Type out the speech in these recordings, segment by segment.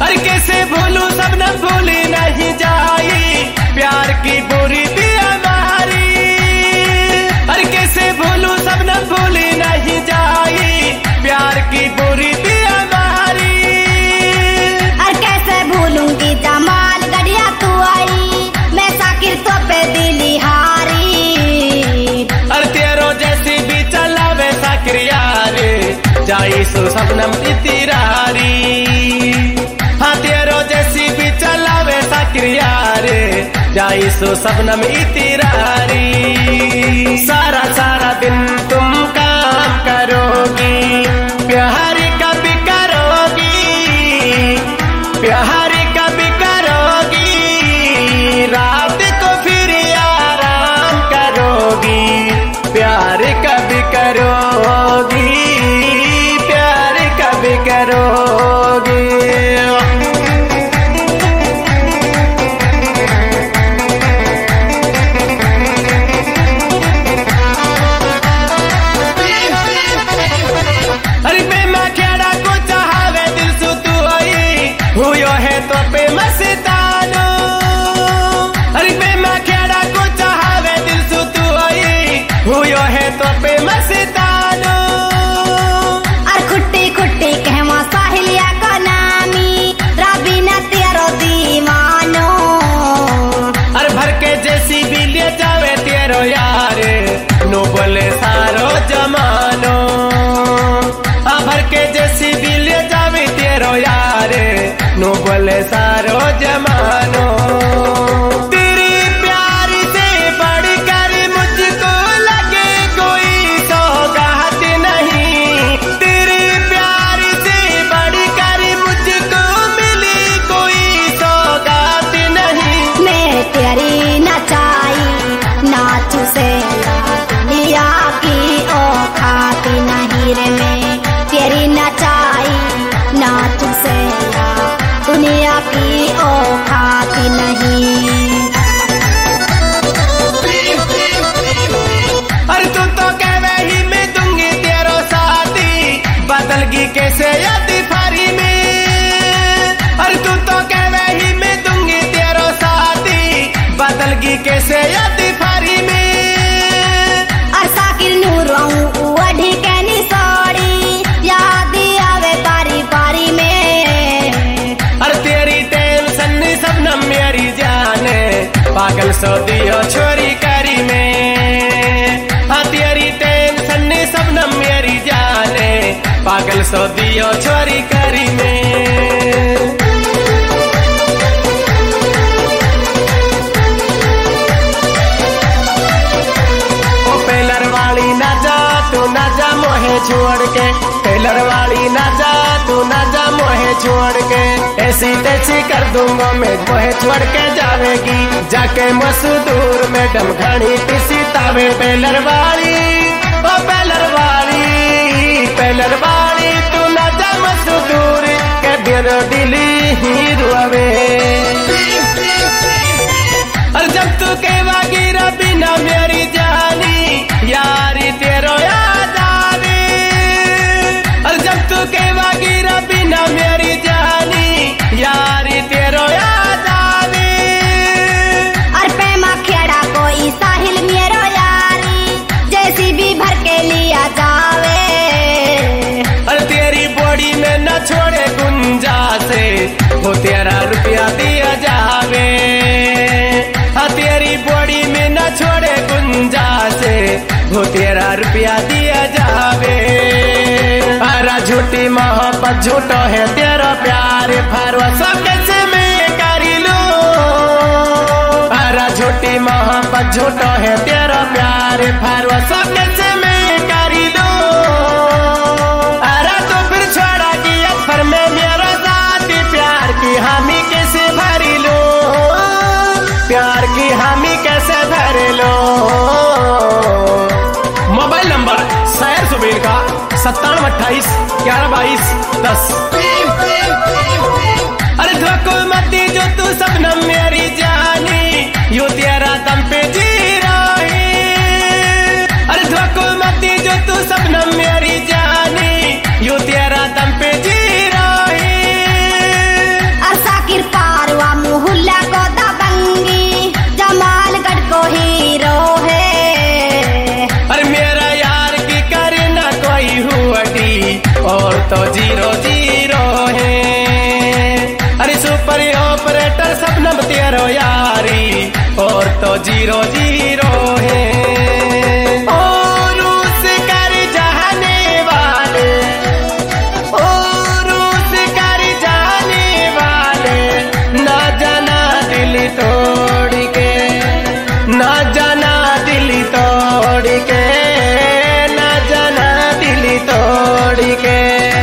अरे कैसे भूलूं सबनम भूली नहीं जाई प्यार की बुरी भी हमारी। अरे कैसे भूलूं सबनम भूली नहीं जाई प्यार की बुरी भी हमारी। अरे कैसे भूलूंगी जमाल गड़िया तू आई मैं साकिर तो पे दिली हारी। अरे तेरो जैसी भी चला वैसा क्रियार जाई सो सबनम इतिरारी। हाँ तेरो जैसी भी चला वैसा क्रियार जाई सो सबनम इतिरारी। सारा सारा दिन तुम काम करोगी प्यार कभी करोगी प्यार कभी करोगी रात को फिर आराम करोगी प्यार कभी करोगी प्यार कभी करोगी। हुयो है तो पे मस्तानो अरे बेमा खेड़ा को चाहवे दिल सु तू आई हुयो है तो पे मस्तानो। और खुट्टी खुट्टी कहवा साहिलिया का नामी राबीना तेरो दीवानो। अरे भर के जैसी भी ले जावे तेरो यार नो बोले सारो जमानो। भर के जैसी भी ले जावे तेरो यार नो बोले सारो जमानो। तेरी प्यार से बढ़कर मुझको लगे कोई सौगात नहीं। तेरे प्यार से बढ़कर मुझको मिली कोई सौगात नहीं। मैं तेरी नचाई नाचू से दुनिया की औकात नहीं रे। मैं तेरी नचाई नाचू से दुनिया की औकात नहीं। अरे तुम तो कहवे ही मैं दूंगी तेरो साथी बदलगी कैसे यादी फारी में। अरे तुम तो कहवे ही मैं दूंगी तेरो साथी बदलगी कैसे यादी फारी में। और साकिर नूर रहूं वढ़ी के निसोड़ी याद आवे बारी बारी में। सबनम मेरी जाने पागल सो दियो छोरी करी में। हाँ तेरी टेंशन सबनम मेरी जाने पागल सो दियो छोरी करी में। ओ पेलर वाली ना जा तू ना जा मोहे छोड़ के टेलर वाली ना जा तू ना जा मोहे छोड़ के ऐसी तैसी कर दूंगा मैं मोहे छोड़ के जावेगी जाके मसूदूर में डमघानी पिसी तावे। पेलर वाली ओ पेलर वाली तू ना जा मसूदूर के बिरो दिली ही रुआवे। और जब तू कहवागी रबी ना मेरी जानी यारी तेरो याद आवे। और जब तू कहवागी रबी ना मेरी जानी यारी तेरो याद आवे। और पैमा खेड़ा कोई साहिल मेरो यारी जैसी भी भर के लिया जावे। और तेरी बॉडी में न छोड़े गुंजा से वो तेरा रुपया दिया जावे। हाँ तेरी बॉडी में न छोड़े गुंजा से वो तेरा रुपया दिया जावे। अरे झूठी मोहब्बत झूठो है तेरा प्यार भरोसा कैसे मैं करी लूं। अरे झूठी मोहब्बत झूठो है तेरा प्यार भरोसा कैसे मैं करी लूं। अरे तो फिर छोड़ा कि अखर में मेरा जाती प्यार की हामी कैसे भरी लूं। प्यार की हामी कैसे भर लो। मोबाइल नंबर शायर सुबीर का 9728 1122 10। अरे धोखो मत दी जो तू सबनम मेरी जानी यू तेरा दम पे जी रही। अरे धोखो मत दी जो तू सबनम मेरी जानी यू तेरा दम पे जी रही। तो 0-0 है। अरे सुपर ऑपरेटर सपनम तेरो यारी और तो 0-0 है। और उस कर जाने वाले, और उस कर जाने वाले ना जाना दिल तोड़ के, ना जाना दिल तोड़ के, ना जाना दिल तोड़ के।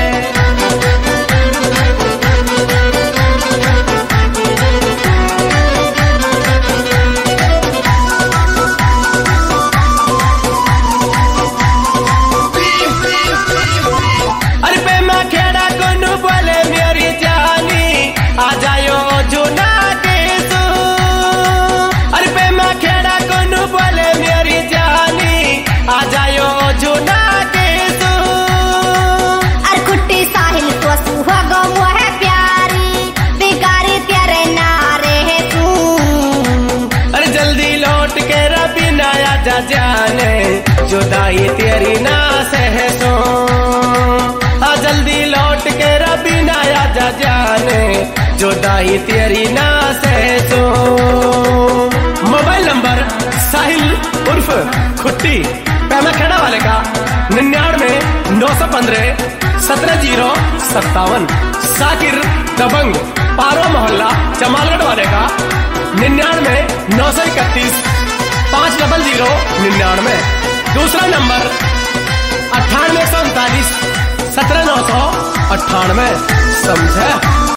जाने जुदाई तेरी ना सहसो, जल्दी लौट के रबी ना आजा जाने जुदाई तेरी ना सहसो। मोबाइल नंबर साहिल उर्फ खुट्टी पैमा खेड़ा वाले का 99-915-17057। साकिर दबंग पारो मोहल्ला जमालगढ़ वाले का 99-931-500-99। दूसरा नंबर 98-139-17998। समझे।